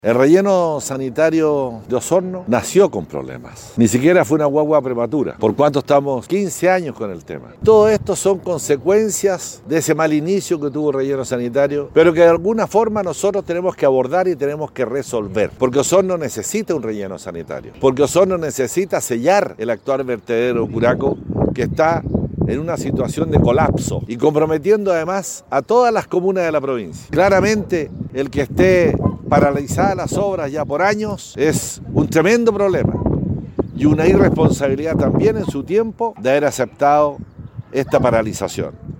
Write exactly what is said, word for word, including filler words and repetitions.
El relleno sanitario de Osorno nació con problemas. Ni siquiera fue una guagua prematura. Por cuanto estamos quince años con el tema. Todo esto son consecuencias de ese mal inicio que tuvo el relleno sanitario, pero que de alguna forma nosotros tenemos que abordar y tenemos que resolver. Porque Osorno necesita un relleno sanitario. Porque Osorno necesita sellar el actual vertedero Curaco, que está en una situación de colapso y comprometiendo además a todas las comunas de la provincia. Claramente, el que esté paralizadas las obras ya por años es un tremendo problema y una irresponsabilidad también en su tiempo de haber aceptado esta paralización.